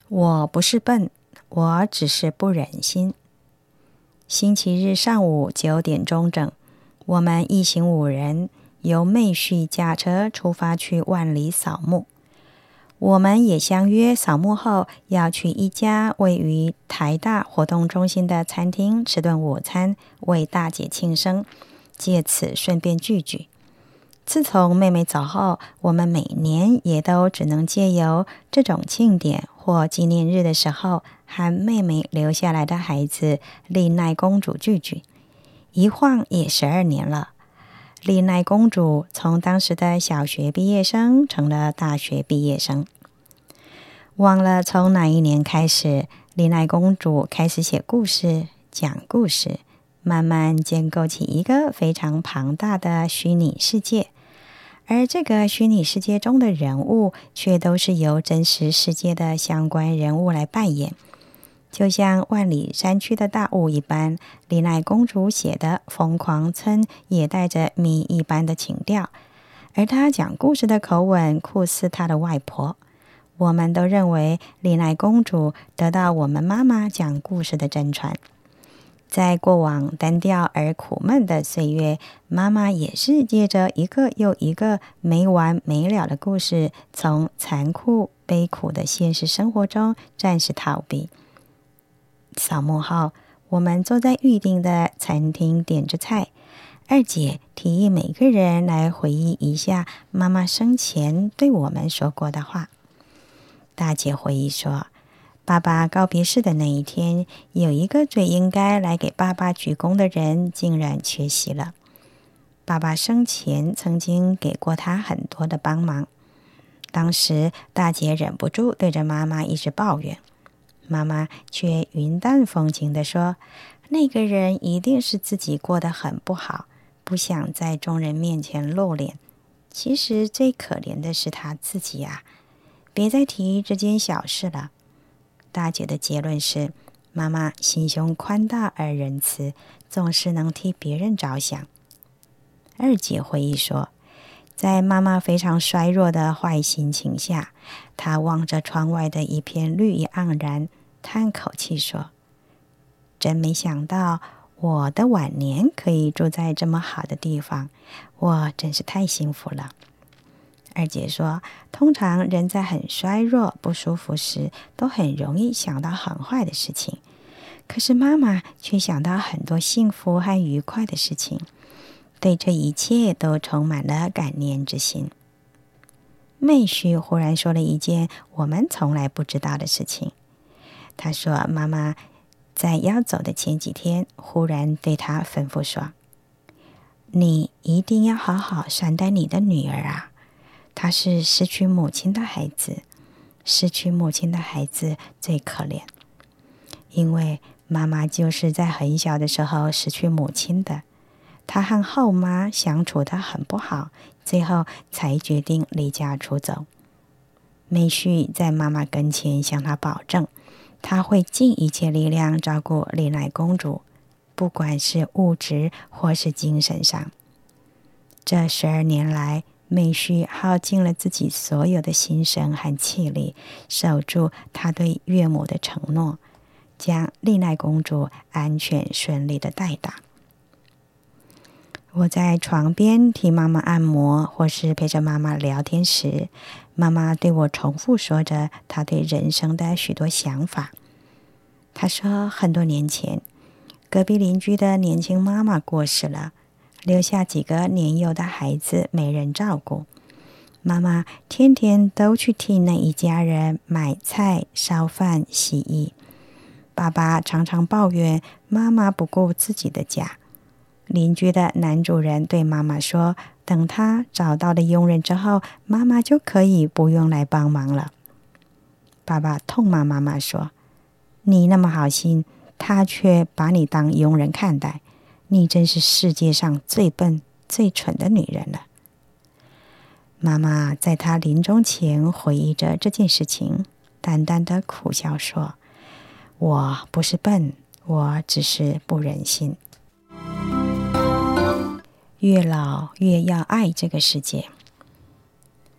我不是笨，我只是不忍心。星期日上午9点钟整，我们一行5人由妹婿驾车出发去万里扫墓。我们也相约扫墓后要去一家位于台大活动中心的餐厅吃顿午餐，为大姐庆生，借此顺便聚聚。自从妹妹走后，我们每年也都只能借由这种庆典或纪念日的时候，和妹妹留下来的孩子丽奈公主聚聚。一晃也12年了，丽奈公主从当时的小学毕业生成了大学毕业生。忘了从哪一年开始，丽奈公主开始写故事、讲故事，慢慢建构起一个非常庞大的虚拟世界。而这个虚拟世界中的人物，却都是由真实世界的相关人物来扮演。就像万里山区的大雾一般，丽奈公主写的《疯狂村》也带着谜一般的情调，而她讲故事的口吻酷似她的外婆。我们都认为丽奈公主得到我们妈妈讲故事的真传。在过往单调而苦闷的岁月，妈妈也是借着一个又一个没完没了的故事，从残酷悲苦的现实生活中暂时逃避。扫墓后，我们坐在预定的餐厅点着菜，二姐提议每个人来回忆一下妈妈生前对我们说过的话。大姐回忆说，爸爸告别式的那一天，有一个最应该来给爸爸鞠躬的人竟然缺席了。爸爸生前曾经给过他很多的帮忙，当时大姐忍不住对着妈妈一直抱怨，妈妈却云淡风轻地说，那个人一定是自己过得很不好，不想在众人面前露脸。其实最可怜的是他自己啊，别再提这件小事了。大姐的结论是，妈妈心胸宽大而仁慈，总是能替别人着想。二姐回忆说，在妈妈非常衰弱的坏心情下，她望着窗外的一片绿意盎然，叹口气说，真没想到我的晚年可以住在这么好的地方，我真是太幸福了。二姐说，通常人在很衰弱、不舒服时，都很容易想到很坏的事情，可是妈妈却想到很多幸福和愉快的事情，对这一切都充满了感念之心。妹婿忽然说了一件我们从来不知道的事情。他说，妈妈在要走的前几天，忽然对他吩咐说，你一定要好好善待你的女儿啊，她是失去母亲的孩子，失去母亲的孩子最可怜，因为妈妈就是在很小的时候失去母亲的，她和后妈相处得很不好，最后才决定离家出走。妹婿在妈妈跟前向她保证，他会尽一切力量照顾丽奈公主，不管是物质或是精神上。这12年来，妹婿耗尽了自己所有的心神和气力，守住他对岳母的承诺，将丽奈公主安全顺利地带大。我在床边替妈妈按摩，或是陪着妈妈聊天时，妈妈对我重复说着她对人生的许多想法。她说，很多年前，隔壁邻居的年轻妈妈过世了，留下几个年幼的孩子没人照顾。妈妈天天都去替那一家人买菜、烧饭、洗衣。爸爸常常抱怨妈妈不顾自己的家。邻居的男主人对妈妈说，等他找到了佣人之后，妈妈就可以不用来帮忙了。爸爸痛骂妈妈说，你那么好心，他却把你当佣人看待，你真是世界上最笨最蠢的女人了。妈妈在她临终前回忆着这件事情，淡淡的苦笑说，我不是笨，我只是不忍心。越老越要爱这个世界。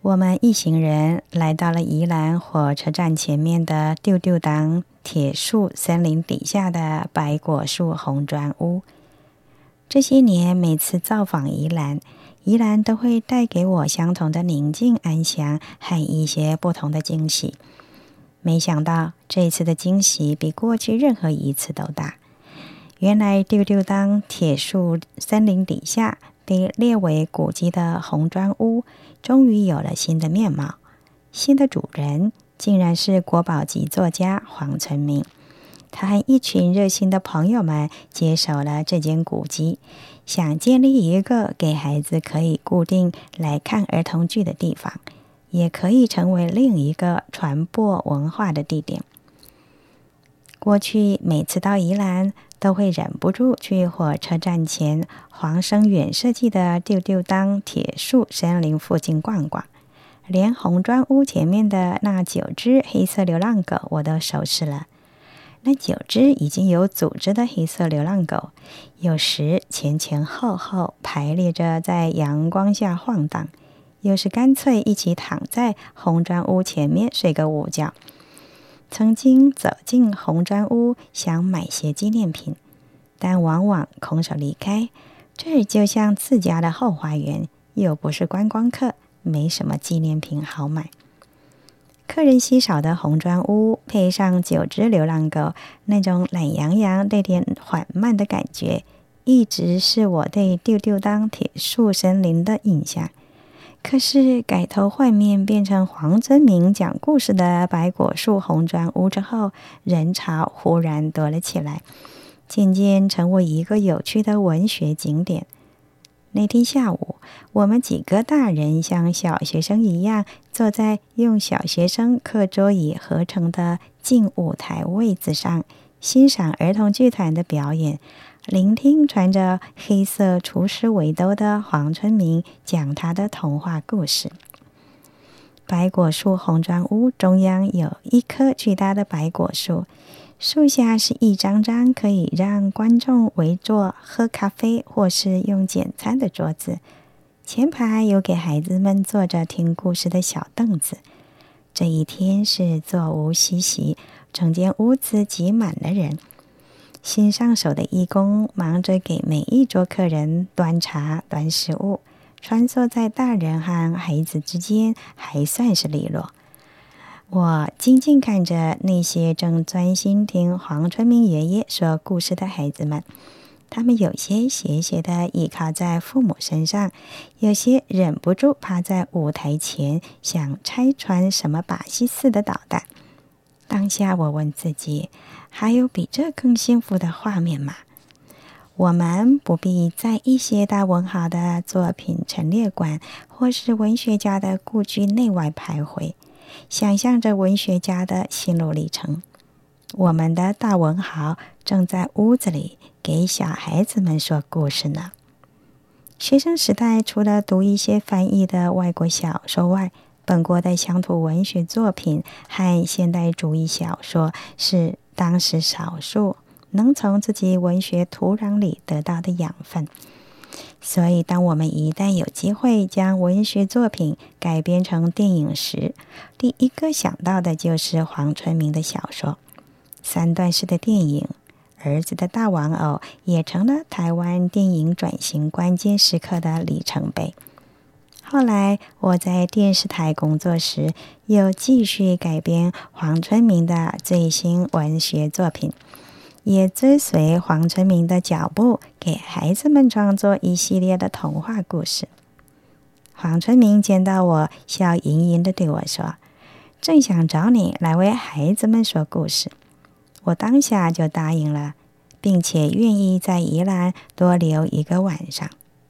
我们一行人来到了宜兰火车站前面的丢丢当铁树森林底下的白果树红砖屋。这些年每次造访宜兰都会带给我相同的宁静安详和一些不同的惊喜。没想到这一次的惊喜比过去任何一次都大。原来丢丢当铁树森林底下被列为古迹的红砖屋终于有了新的面貌，新的主人竟然是国宝级作家黄春明。他和一群热心的朋友们接手了这间古迹，想建立一个给孩子可以固定来看儿童剧的地方，也可以成为另一个传播文化的地点。过去每次到宜兰都会忍不住去火车站前黄生远设计的丢丢当铁树森林附近逛逛，连红砖屋前面的那9只黑色流浪狗我都熟识了。那9只已经有组织的黑色流浪狗，有时前前后后排列着在阳光下晃荡，有时干脆一起躺在红砖屋前面睡个午觉。曾经走进红砖屋想买些纪念品，但往往空手离开，这就像自家的后花园，又不是观光客，没什么纪念品好买。客人稀少的红砖屋配上9只流浪狗，那种懒洋洋带点缓慢的感觉，一直是我对丢丢当铁树森林的印象。可是改头换面变成黄春明讲故事的白果树红砖屋之后，人潮忽然多了起来，渐渐成为一个有趣的文学景点。那天下午，我们几个大人像小学生一样，坐在用小学生课桌椅合成的近舞台位子上，欣赏儿童剧团的表演，聆听穿着黑色厨师围兜的黄春明讲他的童话故事。白果树红砖屋中央有一棵巨大的白果树，树下是一张张可以让观众围坐喝咖啡或是用简餐的桌子，前排有给孩子们坐着听故事的小凳子。这一天是座无虚席，整间屋子挤满了人。新上手的义工忙着给每一桌客人端茶端食物，穿梭在大人和孩子之间，还算是利落。我静静看着那些正专心听黄春明爷爷说故事的孩子们，他们有些斜斜地倚靠在父母身上，有些忍不住趴在舞台前，想拆穿什么把戏似的捣蛋。当下我问自己，还有比这更幸福的画面吗？我们不必在一些大文豪的作品陈列馆或是文学家的故居内外徘徊，想象着文学家的心路历程。我们的大文豪正在屋子里给小孩子们说故事呢。学生时代除了读一些翻译的外国小说外，本国的乡土文学作品和现代主义小说是当时少数能从自己文学土壤里得到的养分。所以当我们一旦有机会将文学作品改编成电影时，第一个想到的就是黄春明的小说。3段式的电影《儿子的大玩偶》也成了台湾电影转型关键时刻的里程碑。后来我在电视台工作时，又继续改编黄春明的最新文学作品，也追随黄春明的脚步，给孩子们创作一系列的童话故事。黄春明见到我，笑盈盈地对我说，正想找你来为孩子们说故事。我当下就答应了，并且愿意在宜兰多留1个晚上。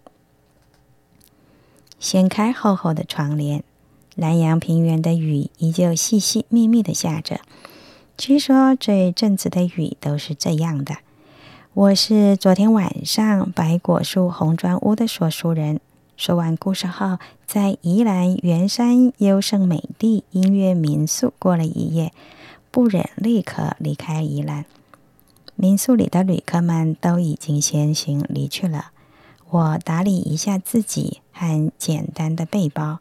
掀开厚厚的窗帘，南洋平原的雨依旧细细密密地下着。据说这一阵子的雨都是这样的。我是昨天晚上白果树红砖屋的说书人，说完故事后，在宜兰圆山优胜美地音乐民宿过了1夜，不忍立刻离开宜兰。民宿里的旅客们都已经先行离去了，我打理一下自己和简单的背包，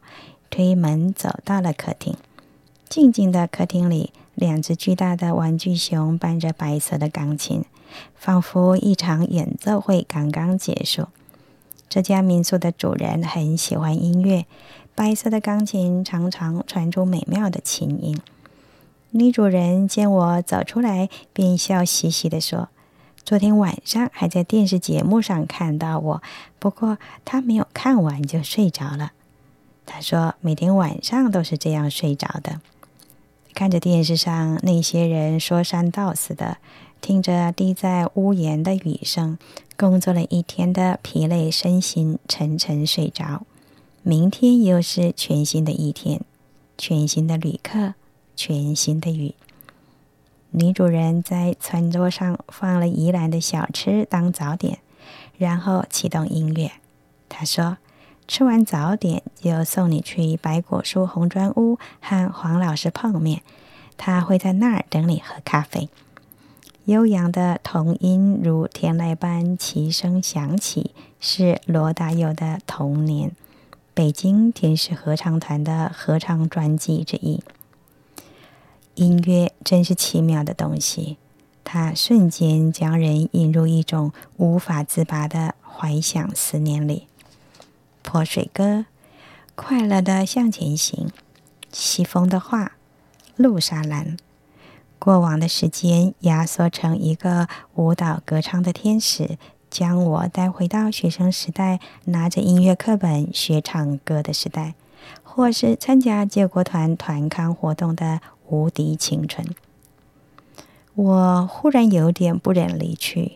推门走到了客厅。静静的客厅里，2只巨大的玩具熊伴着白色的钢琴，仿佛一场演奏会刚刚结束。这家民宿的主人很喜欢音乐，白色的钢琴常常传出美妙的琴音。女主人见我走出来，便笑嘻嘻地说：“昨天晚上还在电视节目上看到我，不过她没有看完就睡着了。”她说每天晚上都是这样睡着的。看着电视上那些人说三道四的，听着滴在屋檐的雨声，工作了一天的疲累身心沉沉睡着。明天又是全新的一天，全新的旅客，全新的雨。女主人在餐桌上放了宜兰的小吃当早点，然后启动音乐。她说吃完早点就送你去白果树红砖屋和黄老师碰面，他会在那儿等你喝咖啡。悠扬的童音如天籁般齐声响起，是罗大佑的童年，北京天使合唱团的合唱专辑之一。音乐真是奇妙的东西，它瞬间将人引入一种无法自拔的怀想思念里。泼水歌，快乐的向前行，西风的画，路沙蓝。过往的时间压缩成一个舞蹈歌唱的天使，将我带回到学生时代，拿着音乐课本学唱歌的时代，或是参加救国团团康活动的无敌青春。我忽然有点不忍离去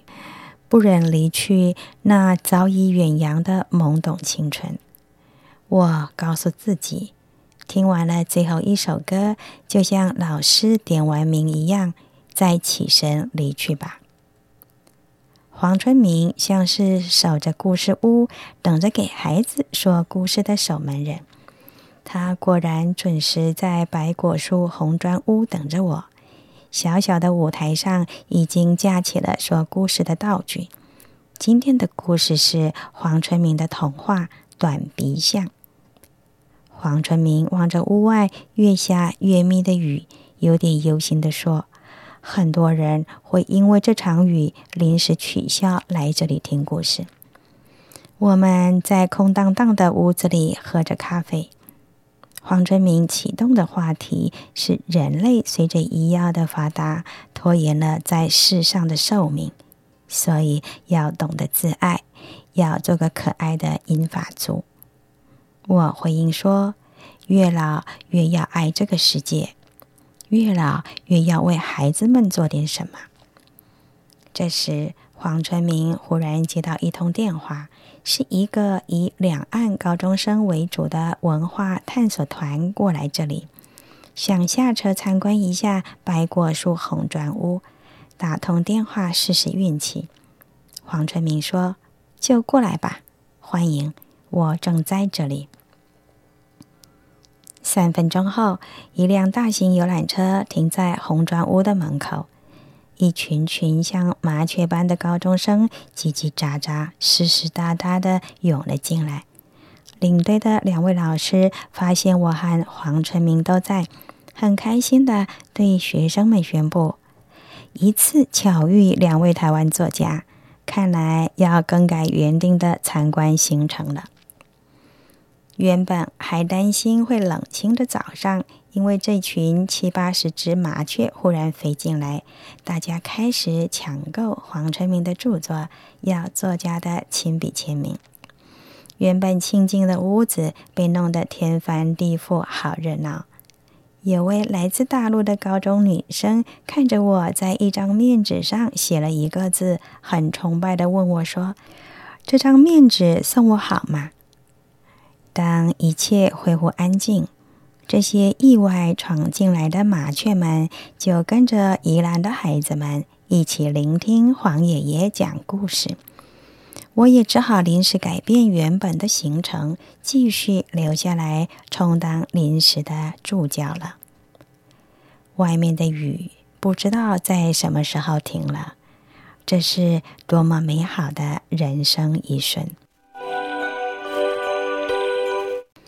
那早已远扬的懵懂青春。我告诉自己，听完了最后一首歌，就像老师点完名一样，再起身离去吧。黄春明像是守着故事屋，等着给孩子说故事的守门人。他果然准时在白果树红砖屋等着我。小小的舞台上已经架起了说故事的道具。今天的故事是黄春明的童话《短鼻象》。黄春明望着屋外越下越密的雨，有点忧心地说：“很多人会因为这场雨临时取消来这里听故事。”我们在空荡荡的屋子里喝着咖啡。黄春明启动的话题是人类随着医药的发达，拖延了在世上的寿命，所以要懂得自爱，要做个可爱的银发族。我回应说，越老越要爱这个世界，越老越要为孩子们做点什么。这时黄春明忽然接到一通电话，是一个以两岸高中生为主的文化探索团过来这里，想下车参观一下白果树红砖屋，打通电话试试运气。黄春明说：“就过来吧，欢迎，我正在这里。”3分钟后，一辆大型游览车停在红砖屋的门口，一群群像麻雀般的高中生叽叽喳喳、湿湿哒哒地涌了进来。领队的2位老师发现我和黄春明都在，很开心地对学生们宣布：“一次巧遇2位台湾作家，看来要更改原定的参观行程了。”原本还担心会冷清的早上，因为这群70-80只麻雀忽然飞进来，大家开始抢购黄春明的著作，要作家的亲笔签名。原本清静的屋子被弄得天翻地覆，好热闹。有位来自大陆的高中女生看着我在一张面纸上写了一个字，很崇拜地问我说：“这张面纸送我好吗？”当一切恢复安静，这些意外闯进来的麻雀们就跟着宜兰的孩子们一起聆听黄爷爷讲故事。我也只好临时改变原本的行程，继续留下来充当临时的助教了。外面的雨不知道在什么时候停了，这是多么美好的人生一瞬。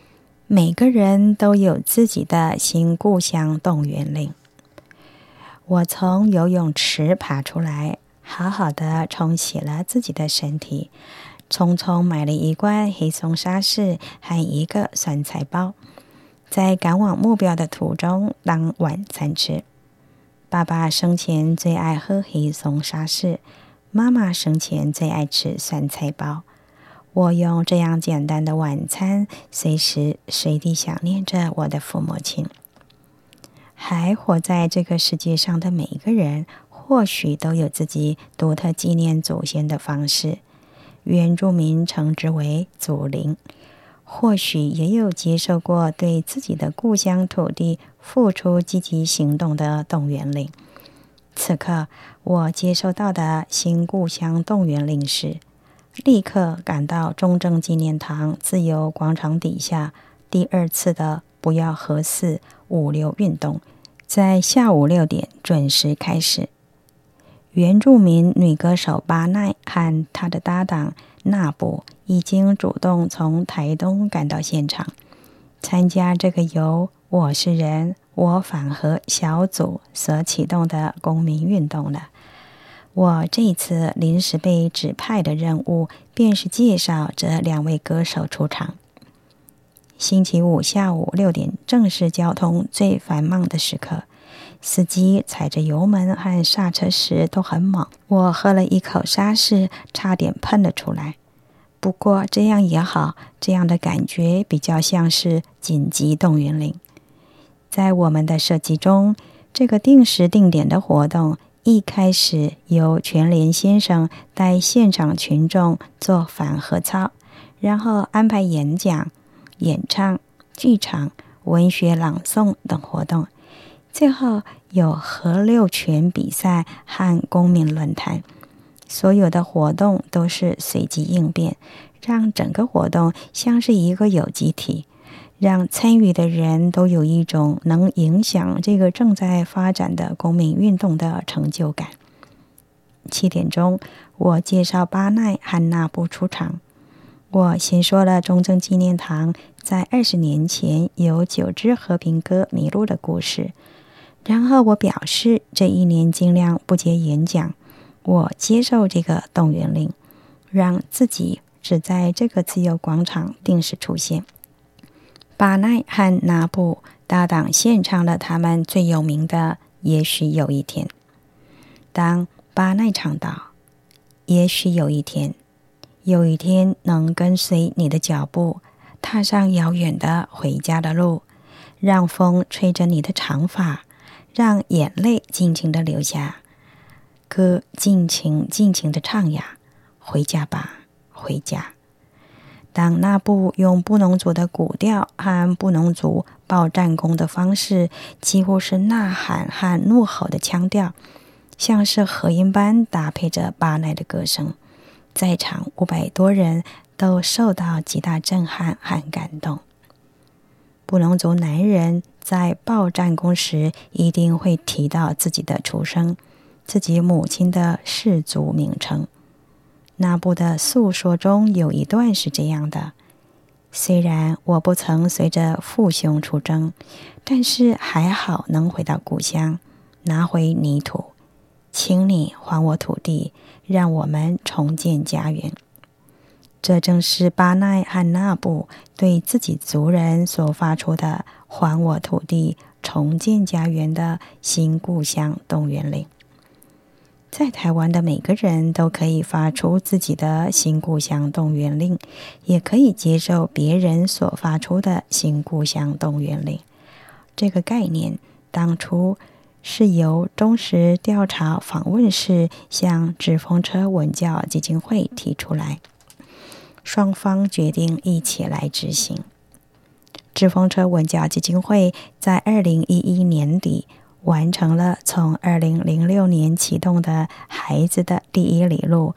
每个人都有自己的新故乡动员令。我从游泳池爬出来，好好的冲洗了自己的身体，匆匆买了一罐黑松沙士和一个酸菜包，在赶往目标的途中当晚餐吃。爸爸生前最爱喝黑松沙士，妈妈生前最爱吃酸菜包。我用这样简单的晚餐，随时随地想念着我的父母亲。还活在这个世界上的每一个人，或许都有自己独特纪念祖先的方式。原住民称之为祖灵，或许也有接受过对自己的故乡土地付出积极行动的动员令。此刻我接收到的新故乡动员令是，立刻赶到中正纪念堂自由广场底下第2次的不要核四5-6运动，在下午6点准时开始。原住民女歌手巴奈和她的搭档纳布已经主动从台东赶到现场，参加这个由我是人我反核小组所启动的公民运动了。我这一次临时被指派的任务，便是介绍这2位歌手出场。星期五下午6点，正是交通最繁忙的时刻，司机踩着油门和刹车时都很猛。我喝了一口沙士，差点喷了出来。不过这样也好，这样的感觉比较像是紧急动员令。在我们的设计中，这个定时定点的活动，一开始由全联先生带现场群众做反核操，然后安排演讲、演唱、剧场、文学朗诵等活动，最后有核六拳比赛和公民论坛。所有的活动都是随机应变，让整个活动像是一个有机体，让参与的人都有一种能影响这个正在发展的公民运动的成就感。7点钟，我介绍巴奈和纳布出场。我先说了中正纪念堂在20年前有9只和平鸽迷路的故事，然后我表示这一年尽量不接演讲，我接受这个动员令，让自己只在这个自由广场定时出现。巴奈和纳布搭档献唱了他们最有名的《也许有一天》。当巴奈唱道：也许有一天，有一天能跟随你的脚步，踏上遥远的回家的路，让风吹着你的长发，让眼泪尽情地流下，歌尽情地唱呀，回家吧，回家。当纳布用布农族的古调和布农族报战功的方式，几乎是呐喊和怒吼的腔调，像是和音般搭配着巴奈的歌声，在场500多人都受到极大震撼和感动。布农族男人在报战功时一定会提到自己的出生，自己母亲的氏族名称。纳布的诉说中有一段是这样的：虽然我不曾随着父兄出征，但是还好能回到故乡，拿回泥土，请你还我土地，让我们重建家园。这正是巴奈和纳布对自己族人所发出的还我土地、重建家园的新故乡动员令。在台湾的每个人都可以发出自己的新故乡动员令，也可以接受别人所发出的新故乡动员令。这个概念当初是由忠实调查访问室向纸风车文教基金会提出来，双方决定一起来执行。纸风车文教基金会在2011年底完成了从2006年启动的孩子的第一里路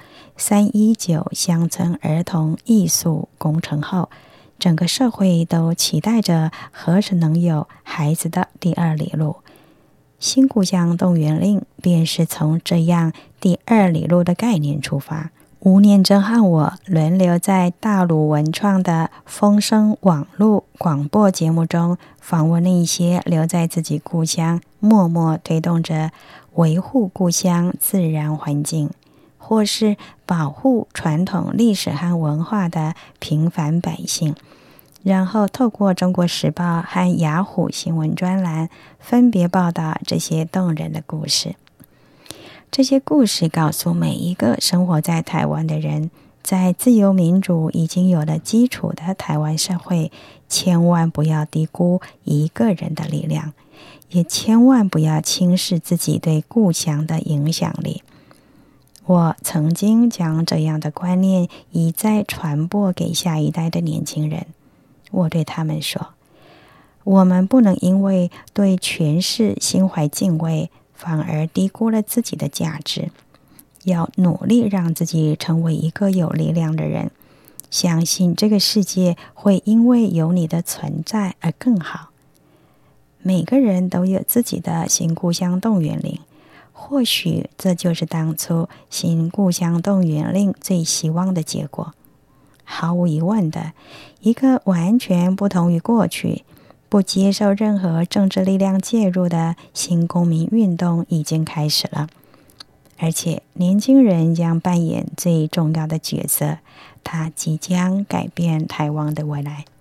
319乡村儿童艺术工程后，整个社会都期待着何时能有孩子的第二里路。新故乡动员令便是从这样第二里路的概念出发， 吴念真和我轮流在大陆文创的风声网络广播节目中访问那些留在自己故乡，默默推动着维护故乡自然环境，或是保护传统历史和文化的平凡百姓，然后透过中国时报和雅虎新闻专栏分别报道这些动人的故事。这些故事告诉每一个生活在台湾的人，在自由民主已经有了基础的台湾社会，千万不要低估一个人的力量，也千万不要轻视自己对故乡的影响力。我曾经将这样的观念一再传播给下一代的年轻人。我对他们说，我们不能因为对权势心怀敬畏，反而低估了自己的价值，要努力让自己成为一个有力量的人，相信这个世界会因为有你的存在而更好。每个人都有自己的新故乡动员令，或许这就是当初新故乡动员令最希望的结果。毫无疑问的，一个完全不同于过去，不接受任何政治力量介入的新公民运动已经开始了，而且年轻人将扮演最重要的角色，他即将改变台湾的未来。